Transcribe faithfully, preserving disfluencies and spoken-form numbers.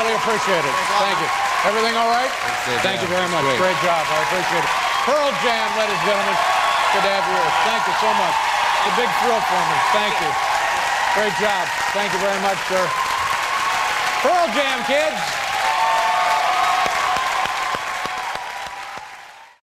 really appreciate it. Thank you. Everything all right? Thank you very much. Great. Great job. I appreciate it. Pearl Jam, ladies and gentlemen. Good to have you here. Thank you so much. It's a big thrill for me. Thank you. Great job. Thank you very much, sir. Pearl Jam, kids.